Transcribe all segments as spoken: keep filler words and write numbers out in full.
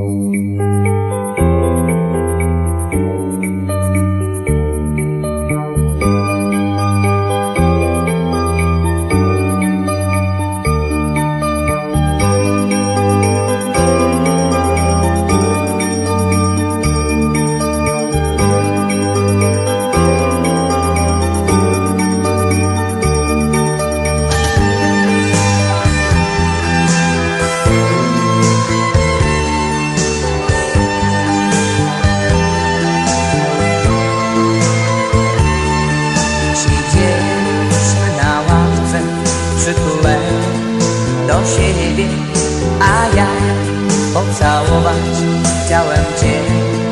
Do siebie, a ja pocałować chciałem Cię,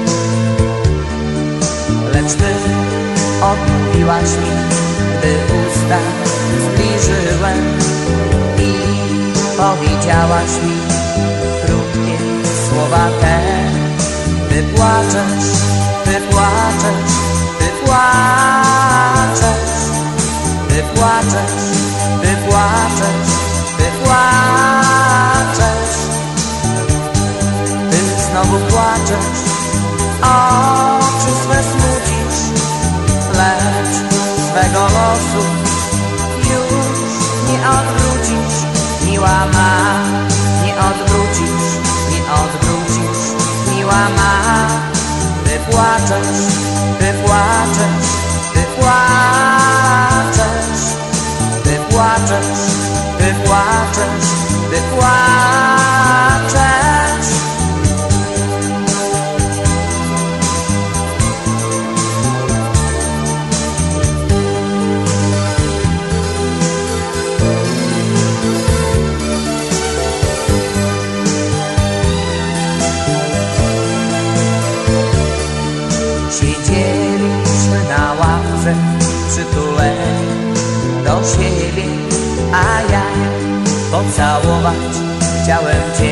lecz Ty odmówiłaś mi, gdy usta zbliżyłem i powiedziałaś mi krótkie słowa te. Ty płaczesz, Ty płaczesz, Ty płaczesz, Ty płaczesz, Ty płaczesz, Ty płaczesz, Ty znowu płaczesz, oczy swe smucisz, lecz swego losu już nie odwrócisz. Miła ma, nie odwrócisz, nie odwrócisz, miła ma. Ty płaczesz, Ty płaczesz, Ty płaczesz, Ty płaczesz, Ty płaczesz, Ty płaczesz. Siedzieliśmy na ławce przytuleni do siebie, a ja pocałować chciałem Cię,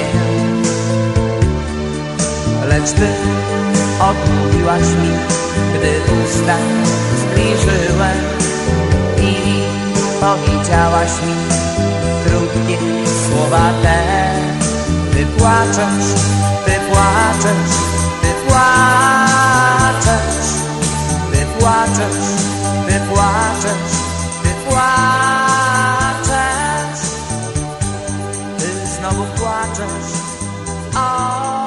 lecz Ty odmówiłaś mi, gdy usta zbliżyłem i powiedziałaś mi krótkie słowa te. Ty płaczesz, Ty płaczesz, Ty płaczesz, Ty płaczesz, Ty płaczesz, Ty płaczesz, Ty znowu płaczesz.